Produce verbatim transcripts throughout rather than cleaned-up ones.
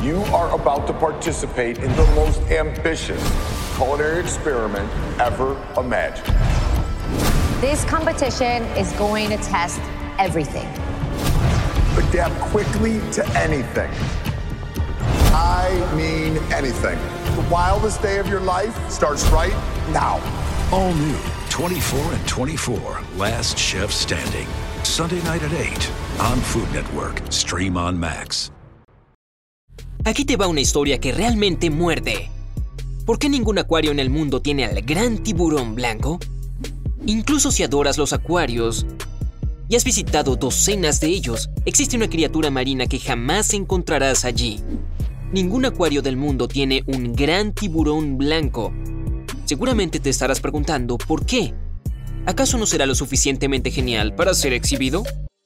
You are about to participate in the most ambitious culinary experiment ever imagined. This competition is going to test everything. Adapt quickly to anything. I mean anything. The wildest day of your life starts right now. All new twenty-four and twenty-four, Last Chef Standing. Sunday night at eight on Food Network. Stream on Max. Aquí te va una historia que realmente muerde. ¿Por qué ningún acuario en el mundo tiene al gran tiburón blanco? Incluso si adoras los acuarios y has visitado docenas de ellos, existe una criatura marina que jamás encontrarás allí. Ningún acuario del mundo tiene un gran tiburón blanco. Seguramente te estarás preguntando ¿por qué? ¿Acaso no será lo suficientemente genial para ser exhibido?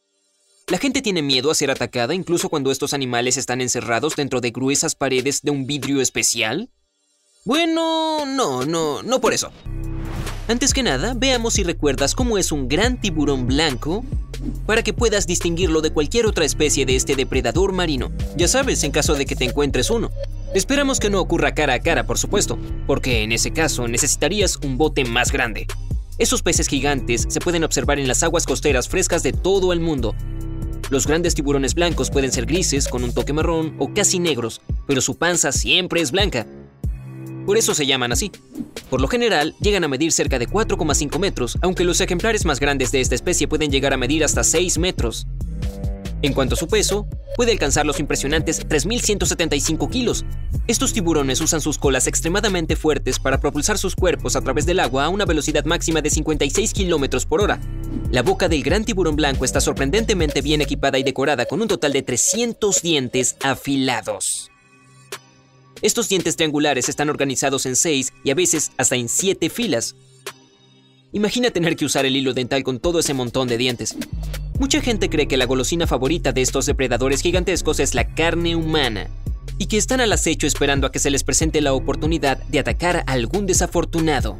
La gente tiene miedo a ser atacada incluso cuando estos animales están encerrados dentro de gruesas paredes de un vidrio especial. Bueno, no, no, no por eso. Antes que nada, veamos si recuerdas cómo es un gran tiburón blanco para que puedas distinguirlo de cualquier otra especie de este depredador marino. Ya sabes, en caso de que te encuentres uno. Esperamos que no ocurra cara a cara, por supuesto, porque en ese caso necesitarías un bote más grande. Esos peces gigantes se pueden observar en las aguas costeras frescas de todo el mundo. Los grandes tiburones blancos pueden ser grises con un toque marrón o casi negros, pero su panza siempre es blanca. Por eso se llaman así. Por lo general, llegan a medir cerca de cuatro coma cinco metros, aunque los ejemplares más grandes de esta especie pueden llegar a medir hasta seis metros. En cuanto a su peso, puede alcanzar los impresionantes tres mil ciento setenta y cinco kilos. Estos tiburones usan sus colas extremadamente fuertes para propulsar sus cuerpos a través del agua a una velocidad máxima de cincuenta y seis kilómetros por hora. La boca del gran tiburón blanco está sorprendentemente bien equipada y decorada con un total de trescientos dientes afilados. Estos dientes triangulares están organizados en seis y a veces hasta en siete filas. Imagina tener que usar el hilo dental con todo ese montón de dientes. Mucha gente cree que la golosina favorita de estos depredadores gigantescos es la carne humana y que están al acecho esperando a que se les presente la oportunidad de atacar a algún desafortunado.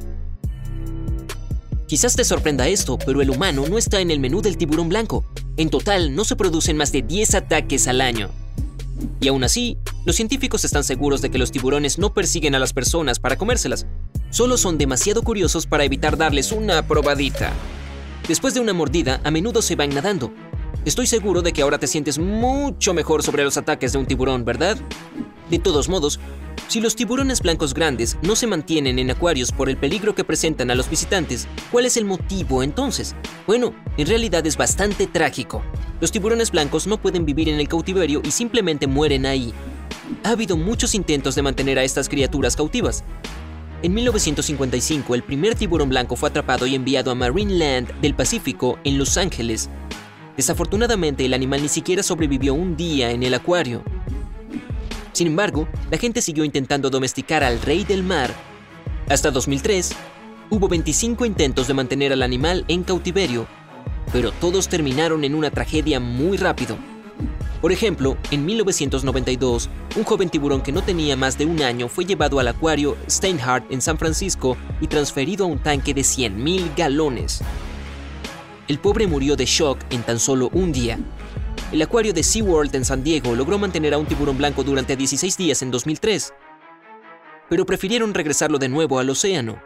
Quizás te sorprenda esto, pero el humano no está en el menú del tiburón blanco. En total, no se producen más de diez ataques al año. Y aún así, los científicos están seguros de que los tiburones no persiguen a las personas para comérselas. Solo son demasiado curiosos para evitar darles una probadita. Después de una mordida, a menudo se van nadando. Estoy seguro de que ahora te sientes mucho mejor sobre los ataques de un tiburón, ¿verdad? De todos modos, si los tiburones blancos grandes no se mantienen en acuarios por el peligro que presentan a los visitantes, ¿cuál es el motivo entonces? Bueno, en realidad es bastante trágico. Los tiburones blancos no pueden vivir en el cautiverio y simplemente mueren ahí. Ha habido muchos intentos de mantener a estas criaturas cautivas. En mil novecientos cincuenta y cinco, el primer tiburón blanco fue atrapado y enviado a Marineland del Pacífico en Los Ángeles. Desafortunadamente, el animal ni siquiera sobrevivió un día en el acuario. Sin embargo, la gente siguió intentando domesticar al rey del mar. Hasta dos mil tres, hubo veinticinco intentos de mantener al animal en cautiverio, pero todos terminaron en una tragedia muy rápido. Por ejemplo, en mil novecientos noventa y dos, un joven tiburón que no tenía más de un año fue llevado al acuario Steinhardt en San Francisco y transferido a un tanque de cien mil galones. El pobre murió de shock en tan solo un día. El acuario de SeaWorld en San Diego logró mantener a un tiburón blanco durante dieciséis días en dos mil tres, pero prefirieron regresarlo de nuevo al océano.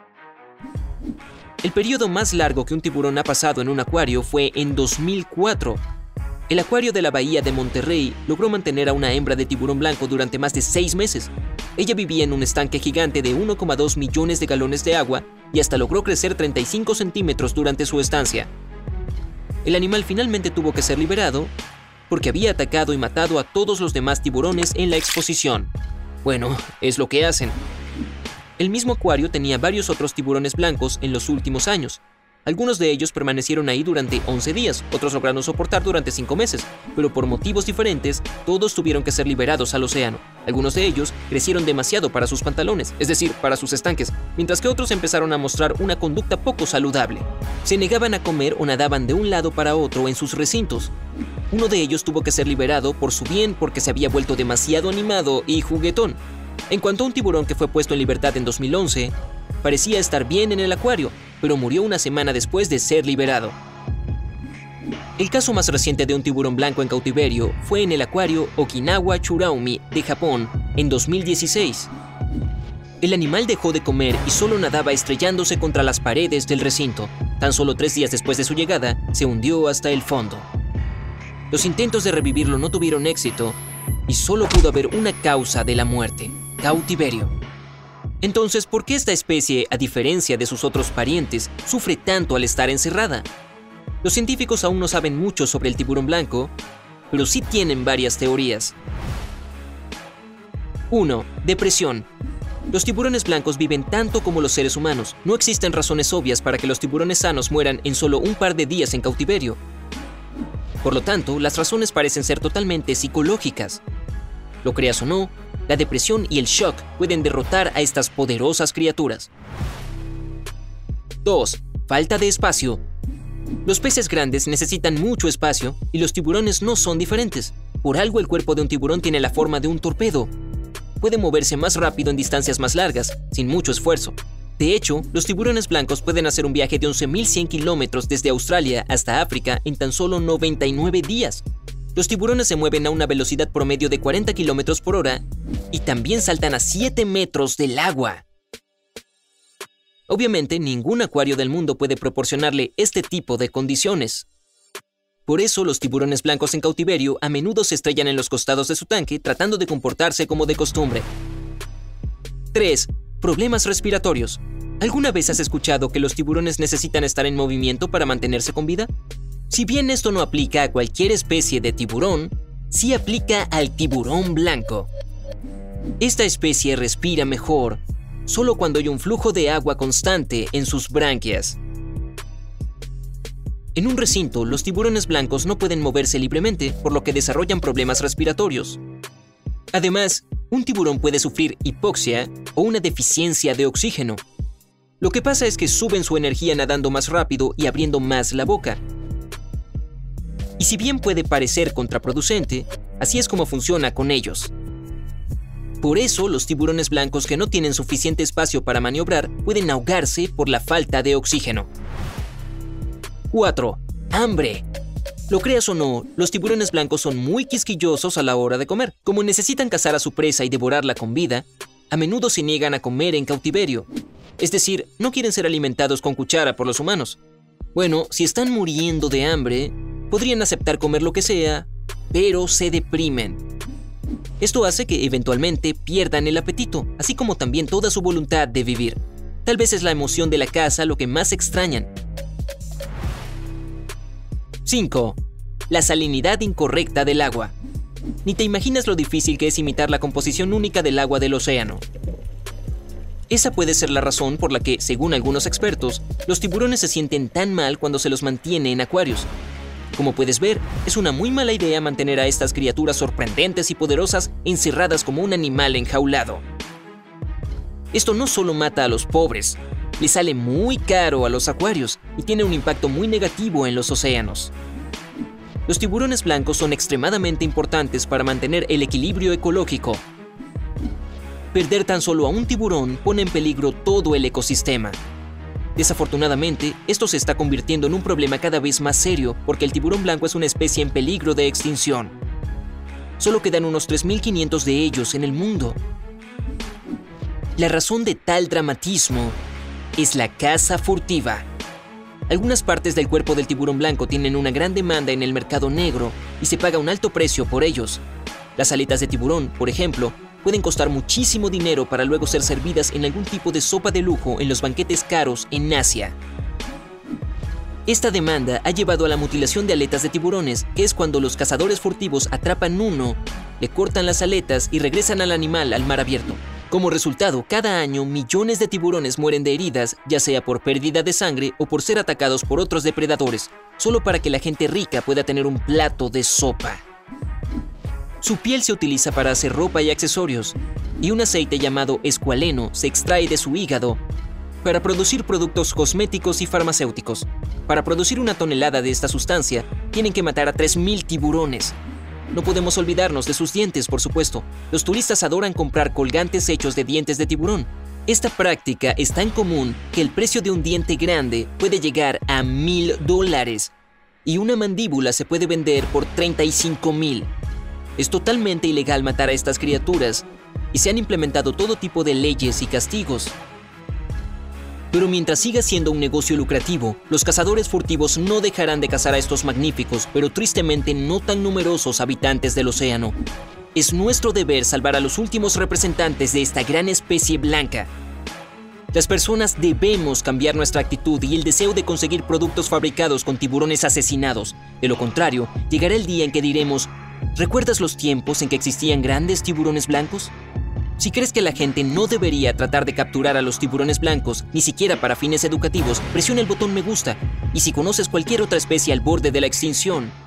El periodo más largo que un tiburón ha pasado en un acuario fue en dos mil cuatro. El acuario de la bahía de Monterrey logró mantener a una hembra de tiburón blanco durante más de seis meses. Ella vivía en un estanque gigante de uno coma dos millones de galones de agua y hasta logró crecer treinta y cinco centímetros durante su estancia. El animal finalmente tuvo que ser liberado porque había atacado y matado a todos los demás tiburones en la exposición. Bueno, es lo que hacen. El mismo acuario tenía varios otros tiburones blancos en los últimos años. Algunos de ellos permanecieron ahí durante once días, otros lograron soportar durante cinco meses, pero por motivos diferentes, todos tuvieron que ser liberados al océano. Algunos de ellos crecieron demasiado para sus pantalones, es decir, para sus estanques, mientras que otros empezaron a mostrar una conducta poco saludable. Se negaban a comer o nadaban de un lado para otro en sus recintos. Uno de ellos tuvo que ser liberado por su bien porque se había vuelto demasiado animado y juguetón. En cuanto a un tiburón que fue puesto en libertad en dos mil once, parecía estar bien en el acuario, pero murió una semana después de ser liberado. El caso más reciente de un tiburón blanco en cautiverio fue en el acuario Okinawa Churaumi de Japón en dos mil dieciséis. El animal dejó de comer y solo nadaba estrellándose contra las paredes del recinto. Tan solo tres días después de su llegada, se hundió hasta el fondo. Los intentos de revivirlo no tuvieron éxito y solo pudo haber una causa de la muerte: cautiverio. Entonces, ¿por qué esta especie, a diferencia de sus otros parientes, sufre tanto al estar encerrada? Los científicos aún no saben mucho sobre el tiburón blanco, pero sí tienen varias teorías. uno. Depresión. Los tiburones blancos viven tanto como los seres humanos. No existen razones obvias para que los tiburones sanos mueran en solo un par de días en cautiverio. Por lo tanto, las razones parecen ser totalmente psicológicas. Lo creas o no, la depresión y el shock pueden derrotar a estas poderosas criaturas. dos. Falta de espacio. Los peces grandes necesitan mucho espacio y los tiburones no son diferentes. Por algo el cuerpo de un tiburón tiene la forma de un torpedo. Puede moverse más rápido en distancias más largas, sin mucho esfuerzo. De hecho, los tiburones blancos pueden hacer un viaje de once mil cien kilómetros desde Australia hasta África en tan solo noventa y nueve días. Los tiburones se mueven a una velocidad promedio de cuarenta kilómetros por hora y también saltan a siete metros del agua. Obviamente, ningún acuario del mundo puede proporcionarle este tipo de condiciones. Por eso, los tiburones blancos en cautiverio a menudo se estrellan en los costados de su tanque tratando de comportarse como de costumbre. tres. Problemas respiratorios. ¿Alguna vez has escuchado que los tiburones necesitan estar en movimiento para mantenerse con vida? Si bien esto no aplica a cualquier especie de tiburón, sí aplica al tiburón blanco. Esta especie respira mejor solo cuando hay un flujo de agua constante en sus branquias. En un recinto, los tiburones blancos no pueden moverse libremente, por lo que desarrollan problemas respiratorios. Además, un tiburón puede sufrir hipoxia o una deficiencia de oxígeno. Lo que pasa es que suben su energía nadando más rápido y abriendo más la boca. Y si bien puede parecer contraproducente, así es como funciona con ellos. Por eso, los tiburones blancos que no tienen suficiente espacio para maniobrar pueden ahogarse por la falta de oxígeno. cuatro. Hambre. Lo creas o no, los tiburones blancos son muy quisquillosos a la hora de comer. Como necesitan cazar a su presa y devorarla con vida, a menudo se niegan a comer en cautiverio. Es decir, no quieren ser alimentados con cuchara por los humanos. Bueno, si están muriendo de hambre, podrían aceptar comer lo que sea, pero se deprimen. Esto hace que eventualmente pierdan el apetito, así como también toda su voluntad de vivir. Tal vez es la emoción de la caza lo que más extrañan. cinco. La salinidad incorrecta del agua. Ni te imaginas lo difícil que es imitar la composición única del agua del océano. Esa puede ser la razón por la que, según algunos expertos, los tiburones se sienten tan mal cuando se los mantiene en acuarios. Como puedes ver, es una muy mala idea mantener a estas criaturas sorprendentes y poderosas encerradas como un animal enjaulado. Esto no solo mata a los pobres, les sale muy caro a los acuarios y tiene un impacto muy negativo en los océanos. Los tiburones blancos son extremadamente importantes para mantener el equilibrio ecológico. Perder tan solo a un tiburón pone en peligro todo el ecosistema. Desafortunadamente, esto se está convirtiendo en un problema cada vez más serio porque el tiburón blanco es una especie en peligro de extinción. Solo quedan unos tres mil quinientos de ellos en el mundo. La razón de tal dramatismo es la caza furtiva. Algunas partes del cuerpo del tiburón blanco tienen una gran demanda en el mercado negro y se paga un alto precio por ellos. Las aletas de tiburón, por ejemplo, pueden costar muchísimo dinero para luego ser servidas en algún tipo de sopa de lujo en los banquetes caros en Asia. Esta demanda ha llevado a la mutilación de aletas de tiburones, que es cuando los cazadores furtivos atrapan uno, le cortan las aletas y regresan al animal al mar abierto. Como resultado, cada año millones de tiburones mueren de heridas, ya sea por pérdida de sangre o por ser atacados por otros depredadores, solo para que la gente rica pueda tener un plato de sopa. Su piel se utiliza para hacer ropa y accesorios, y un aceite llamado escualeno se extrae de su hígado para producir productos cosméticos y farmacéuticos. Para producir una tonelada de esta sustancia, tienen que matar a tres mil tiburones. No podemos olvidarnos de sus dientes, por supuesto. Los turistas adoran comprar colgantes hechos de dientes de tiburón. Esta práctica es tan común que el precio de un diente grande puede llegar a mil dólares. y una mandíbula se puede vender por treinta y cinco mil. Es totalmente ilegal matar a estas criaturas y se han implementado todo tipo de leyes y castigos. Pero mientras siga siendo un negocio lucrativo, los cazadores furtivos no dejarán de cazar a estos magníficos, pero tristemente no tan numerosos habitantes del océano. Es nuestro deber salvar a los últimos representantes de esta gran especie blanca. Las personas debemos cambiar nuestra actitud y el deseo de conseguir productos fabricados con tiburones asesinados. De lo contrario, llegará el día en que diremos: ¿recuerdas los tiempos en que existían grandes tiburones blancos? Si crees que la gente no debería tratar de capturar a los tiburones blancos, ni siquiera para fines educativos, presiona el botón me gusta. Y si conoces cualquier otra especie al borde de la extinción,